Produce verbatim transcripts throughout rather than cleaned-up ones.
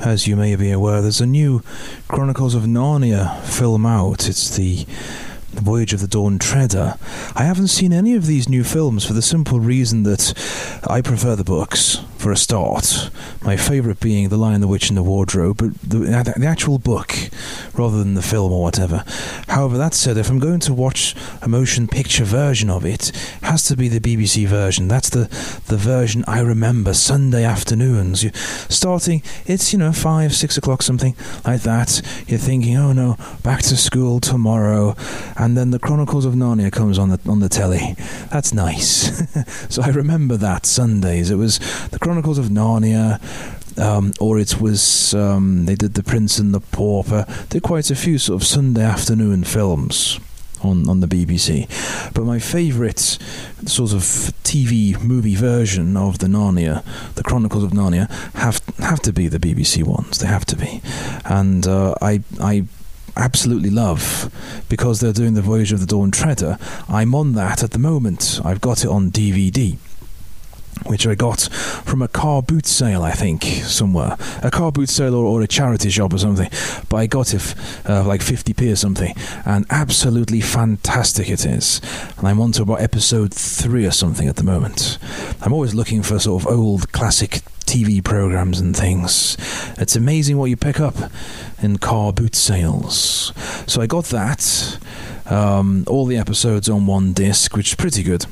as you may be aware, there's a new Chronicles of Narnia film out. It's the Voyage of the Dawn Treader. I haven't seen any of these new films for the simple reason that I prefer the books, for a start. My favourite being The Lion, the Witch and the Wardrobe, but the, the actual book, rather than the film or whatever. However, that said, if I'm going to watch a motion picture version of it, it has to be the B B C version. That's the, the version I remember, Sunday afternoons. You, starting, it's, you know, five, six o'clock, something like that. You're thinking, oh no, back to school tomorrow. And then the Chronicles of Narnia comes on the on the telly. That's nice. So I remember that Sundays. It was the Chronicles of Narnia, um, or it was um, they did The Prince and the Pauper. Did quite a few sort of Sunday afternoon films on on the B B C. But my favourite sort of T V movie version of the Narnia, the Chronicles of Narnia, have have to be the B B C ones. They have to be, and uh, I I. absolutely love, because they're doing the Voyage of the Dawn Treader. I'm on that at the moment. I've got it on D V D, which I got from a car boot sale, I think, somewhere. A car boot sale or, or a charity shop or something. But I got it uh, like fifty p or something, and absolutely fantastic it is. And I'm on to about episode three or something at the moment. I'm always looking for sort of old classic T V programs and things. It's amazing what you pick up in car boot sales. So I got that, um, all the episodes on one disc, which is pretty good.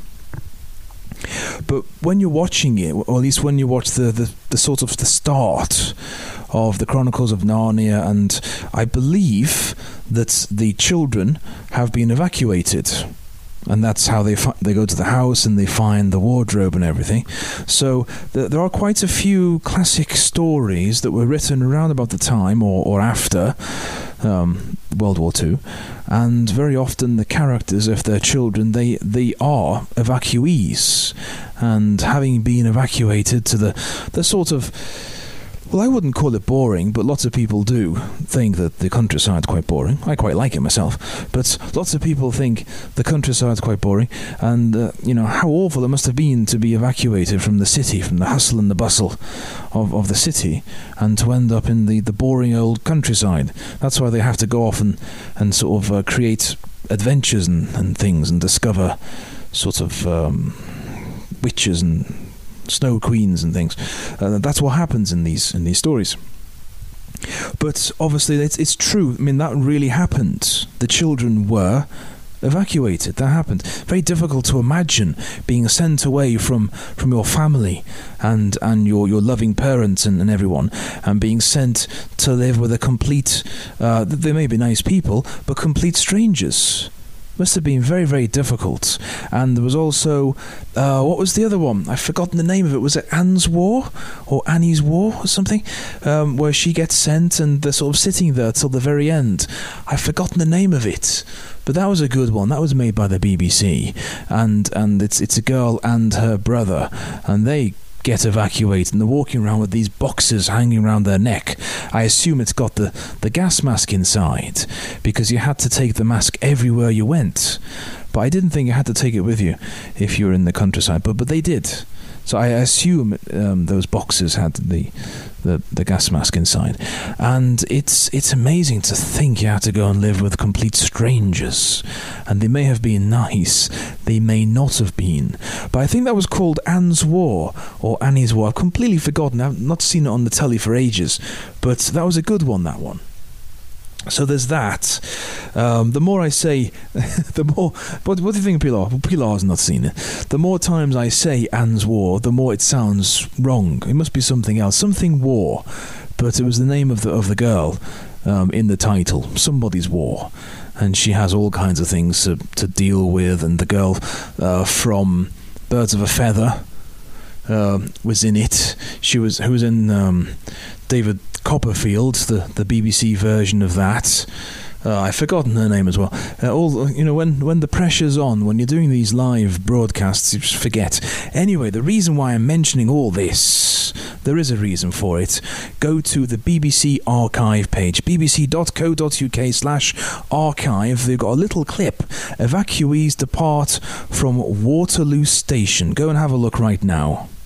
But when you're watching it, or at least when you watch the, the, the sort of the start of the Chronicles of Narnia, and I believe that the children have been evacuated. And that's how they fi- they go to the house and they find the wardrobe and everything. So th- there are quite a few classic stories that were written around about the time or, or after um, World War Two. And very often the characters, if they're children, they, they are evacuees. And having been evacuated to the, the sort of... Well, I wouldn't call it boring, but lots of people do think that the countryside's quite boring. I quite like it myself, but lots of people think the countryside's quite boring, and, uh, you know, how awful it must have been to be evacuated from the city, from the hustle and the bustle of, of the city, and to end up in the, the boring old countryside. That's why they have to go off and, and sort of uh, create adventures and, and things, and discover sort of um, witches and snow queens and things. Uh, that's what happens in these in these stories. But obviously it's, it's true. I mean, that really happened. The children were evacuated. That happened. Very difficult to imagine being sent away from, from your family and, and your, your loving parents and, and everyone, and being sent to live with a complete, uh, they may be nice people, but complete strangers. Must have been very, very difficult. And there was also, uh, what was the other one? I've forgotten the name of it. Was it Anne's War? Or Annie's War or something? Um, where she gets sent and they're sort of sitting there till the very end. I've forgotten the name of it. But that was a good one. That was made by the B B C. And and it's it's a girl and her brother. And they get evacuated, and they're walking around with these boxes hanging around their neck. I assume it's got the, the gas mask inside, because you had to take the mask everywhere you went. But I didn't think you had to take it with you if you were in the countryside, but but they did. So I assume um, those boxes had the, the the gas mask inside. And it's it's amazing to think you had to go and live with complete strangers. And they may have been nice, they may not have been. But I think that was called Anne's War, or Annie's War. I've completely forgotten, I've not seen it on the telly for ages. But that was a good one, that one. So there's that. Um, the more I say, the more... What, what do you think of Pilar? Well, Pilar's not seen it. The more times I say Anne's War, the more it sounds wrong. It must be something else. Something War. But it was the name of the of the girl um, in the title. Somebody's War. And she has all kinds of things to, to deal with. And the girl uh, from Birds of a Feather uh, was in it. She was... Who was in... Um, David Copperfield, the, the B B C version of that. Uh, I've forgotten her name as well. Uh, all you know, when when the pressure's on, when you're doing these live broadcasts, you just forget. Anyway, the reason why I'm mentioning all this, there is a reason for it. Go to the B B C archive page, bbc.co.uk slash archive. They've got a little clip. Evacuees depart from Waterloo Station. Go and have a look right now.